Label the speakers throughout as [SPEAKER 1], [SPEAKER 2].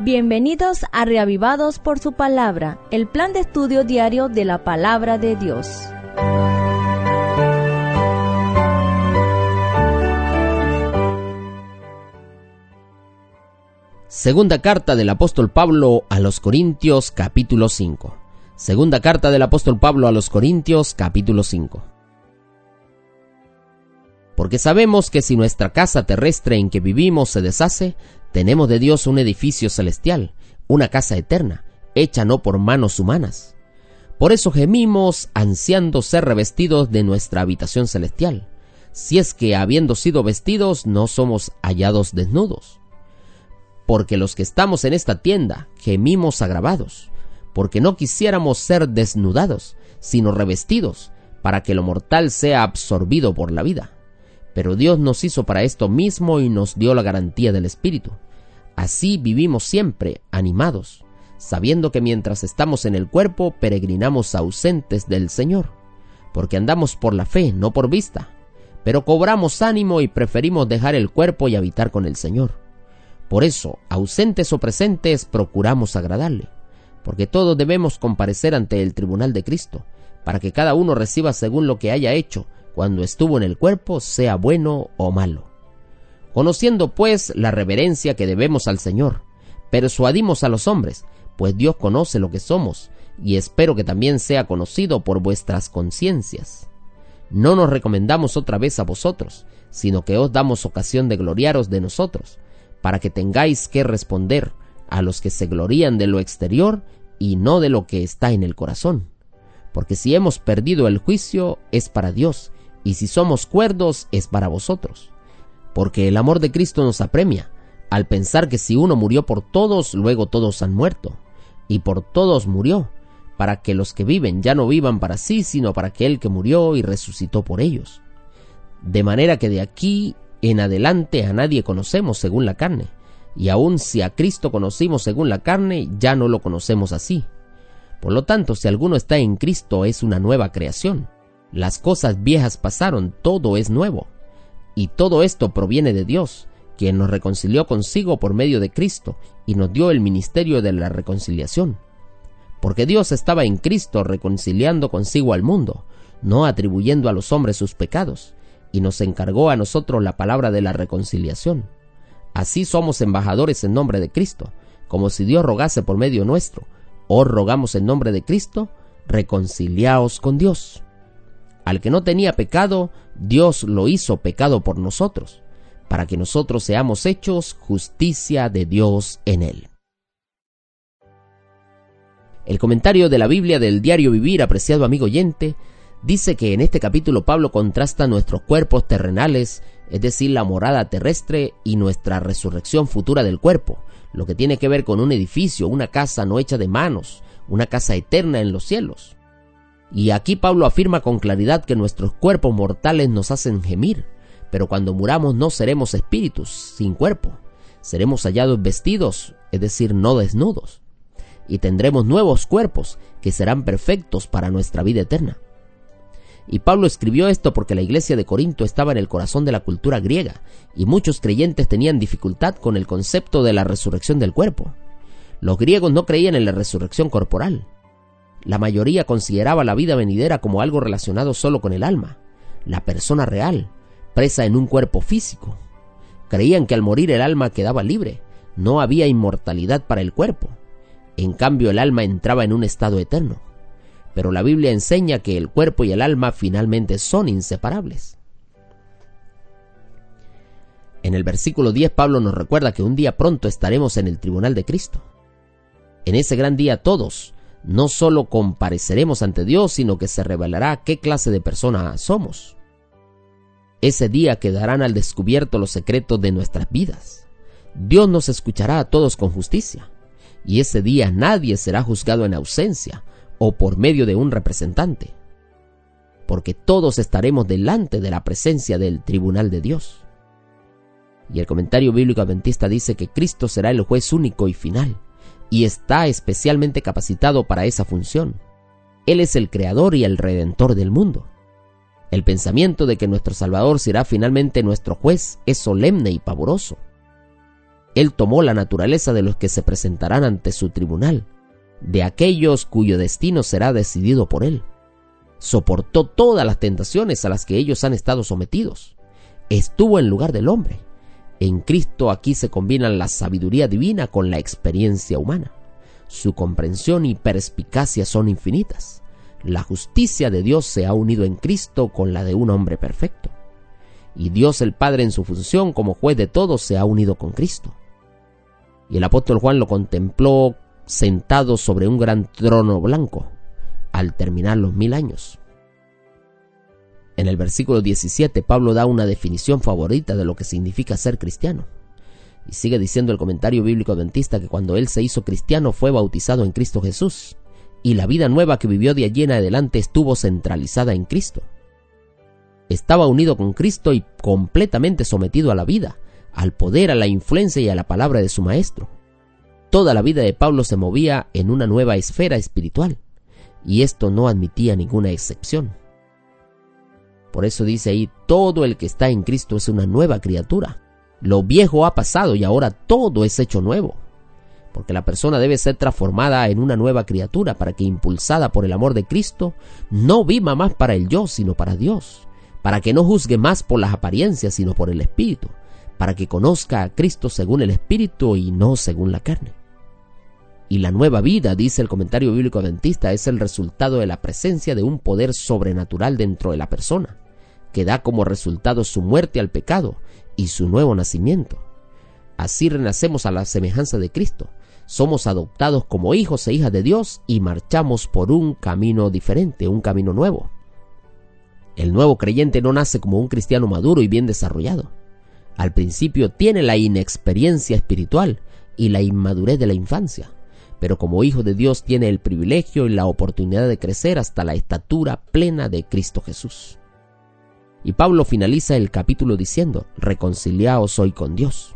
[SPEAKER 1] Bienvenidos a Reavivados por su Palabra, el plan de estudio diario de la Palabra de Dios.
[SPEAKER 2] Segunda carta del apóstol Pablo a los Corintios, capítulo 5. Segunda carta del apóstol Pablo a los Corintios, capítulo 5. Porque sabemos que si nuestra casa terrestre en que vivimos se deshace, tenemos de Dios un edificio celestial, una casa eterna, hecha no por manos humanas. Por eso gemimos, ansiando ser revestidos de nuestra habitación celestial, si es que, habiendo sido vestidos, no somos hallados desnudos. Porque los que estamos en esta tienda gemimos agravados, porque no quisiéramos ser desnudados, sino revestidos, para que lo mortal sea absorbido por la vida. Pero Dios nos hizo para esto mismo y nos dio la garantía del Espíritu. Así vivimos siempre animados, sabiendo que mientras estamos en el cuerpo peregrinamos ausentes del Señor, porque andamos por la fe, no por vista, pero cobramos ánimo y preferimos dejar el cuerpo y habitar con el Señor. Por eso, ausentes o presentes, procuramos agradarle, porque todos debemos comparecer ante el tribunal de Cristo, para que cada uno reciba según lo que haya hecho cuando estuvo en el cuerpo, sea bueno o malo. Conociendo pues la reverencia que debemos al Señor, persuadimos a los hombres, pues Dios conoce lo que somos, y espero que también sea conocido por vuestras conciencias. No nos recomendamos otra vez a vosotros, sino que os damos ocasión de gloriaros de nosotros, para que tengáis que responder a los que se glorían de lo exterior y no de lo que está en el corazón. Porque si hemos perdido el juicio, es para Dios, y si somos cuerdos, es para vosotros. Porque el amor de Cristo nos apremia, al pensar que si uno murió por todos, luego todos han muerto, y por todos murió, para que los que viven ya no vivan para sí, sino para aquel que murió y resucitó por ellos. De manera que de aquí en adelante a nadie conocemos según la carne, y aun si a Cristo conocimos según la carne, ya no lo conocemos así. Por lo tanto, si alguno está en Cristo, es una nueva creación. Las cosas viejas pasaron, todo es nuevo. Y todo esto proviene de Dios, quien nos reconcilió consigo por medio de Cristo, y nos dio el ministerio de la reconciliación. Porque Dios estaba en Cristo reconciliando consigo al mundo, no atribuyendo a los hombres sus pecados, y nos encargó a nosotros la palabra de la reconciliación. Así somos embajadores en nombre de Cristo, como si Dios rogase por medio nuestro. Os rogamos en nombre de Cristo, reconciliaos con Dios. Al que no tenía pecado, Dios lo hizo pecado por nosotros, para que nosotros seamos hechos justicia de Dios en él. El comentario de la Biblia del Diario Vivir, apreciado amigo oyente, dice que en este capítulo Pablo contrasta nuestros cuerpos terrenales, es decir, la morada terrestre, y nuestra resurrección futura del cuerpo, lo que tiene que ver con un edificio, una casa no hecha de manos, una casa eterna en los cielos. Y aquí Pablo afirma con claridad que nuestros cuerpos mortales nos hacen gemir, pero cuando muramos no seremos espíritus sin cuerpo, seremos hallados vestidos, es decir, no desnudos, y tendremos nuevos cuerpos que serán perfectos para nuestra vida eterna. Y Pablo escribió esto porque la iglesia de Corinto estaba en el corazón de la cultura griega, y muchos creyentes tenían dificultad con el concepto de la resurrección del cuerpo. Los griegos no creían en la resurrección corporal. La mayoría consideraba la vida venidera como algo relacionado solo con el alma, la persona real, presa en un cuerpo físico. Creían que al morir el alma quedaba libre, no había inmortalidad para el cuerpo. En cambio, el alma entraba en un estado eterno. Pero la Biblia enseña que el cuerpo y el alma finalmente son inseparables. En el versículo 10 Pablo nos recuerda que un día pronto estaremos en el tribunal de Cristo. En ese gran día todos no solo compareceremos ante Dios, sino que se revelará qué clase de persona somos. Ese día quedarán al descubierto los secretos de nuestras vidas. Dios nos escuchará a todos con justicia, y ese día nadie será juzgado en ausencia o por medio de un representante, porque todos estaremos delante de la presencia del tribunal de Dios. Y el comentario bíblico adventista dice que Cristo será el juez único y final, y está especialmente capacitado para esa función. Él es el creador y el redentor del mundo. El pensamiento de que nuestro Salvador será finalmente nuestro juez es solemne y pavoroso. Él tomó la naturaleza de los que se presentarán ante su tribunal, de aquellos cuyo destino será decidido por Él. Soportó todas las tentaciones a las que ellos han estado sometidos. Estuvo en lugar del hombre. En Cristo aquí se combinan la sabiduría divina con la experiencia humana. Su comprensión y perspicacia son infinitas. La justicia de Dios se ha unido en Cristo con la de un hombre perfecto. Y Dios el Padre, en su función como juez de todos, se ha unido con Cristo. Y el apóstol Juan lo contempló sentado sobre un gran trono blanco al terminar los 1000 años. En el versículo 17, Pablo da una definición favorita de lo que significa ser cristiano. Y sigue diciendo el comentario bíblico adventista que cuando él se hizo cristiano fue bautizado en Cristo Jesús, y la vida nueva que vivió de allí en adelante estuvo centralizada en Cristo. Estaba unido con Cristo y completamente sometido a la vida, al poder, a la influencia y a la palabra de su maestro. Toda la vida de Pablo se movía en una nueva esfera espiritual, y esto no admitía ninguna excepción. Por eso dice ahí, todo el que está en Cristo es una nueva criatura. Lo viejo ha pasado y ahora todo es hecho nuevo. Porque la persona debe ser transformada en una nueva criatura para que, impulsada por el amor de Cristo, no viva más para el yo, sino para Dios. Para que no juzgue más por las apariencias, sino por el Espíritu. Para que conozca a Cristo según el Espíritu y no según la carne. Y la nueva vida, dice el comentario bíblico adventista, es el resultado de la presencia de un poder sobrenatural dentro de la persona, que da como resultado su muerte al pecado y su nuevo nacimiento. Así renacemos a la semejanza de Cristo. Somos adoptados como hijos e hijas de Dios y marchamos por un camino diferente, un camino nuevo. El nuevo creyente no nace como un cristiano maduro y bien desarrollado. Al principio tiene la inexperiencia espiritual y la inmadurez de la infancia, pero como hijo de Dios tiene el privilegio y la oportunidad de crecer hasta la estatura plena de Cristo Jesús. Y Pablo finaliza el capítulo diciendo, reconciliaos hoy con Dios.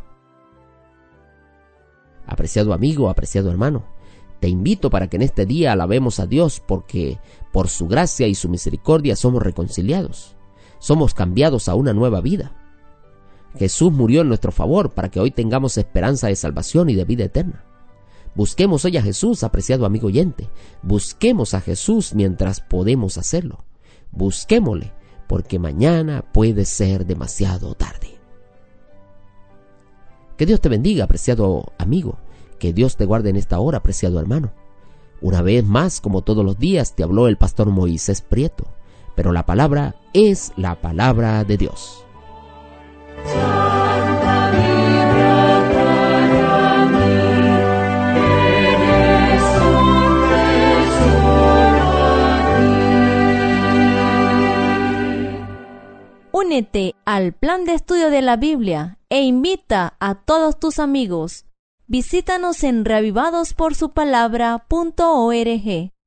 [SPEAKER 2] Apreciado amigo, apreciado hermano, te invito para que en este día alabemos a Dios porque por su gracia y su misericordia somos reconciliados. Somos cambiados a una nueva vida. Jesús murió en nuestro favor para que hoy tengamos esperanza de salvación y de vida eterna. Busquemos hoy a Jesús, apreciado amigo oyente. Busquemos a Jesús mientras podemos hacerlo. Busquémosle, porque mañana puede ser demasiado tarde. Que Dios te bendiga, apreciado amigo. Que Dios te guarde en esta hora, apreciado hermano. Una vez más, como todos los días, te habló el pastor Moisés Prieto, pero la palabra es la palabra de Dios.
[SPEAKER 3] Santa Biblia para mí, eres un tesoro a ti.
[SPEAKER 1] Únete al plan de estudio de la Biblia e invita a todos tus amigos. Visítanos en reavivadosporsupalabra.org.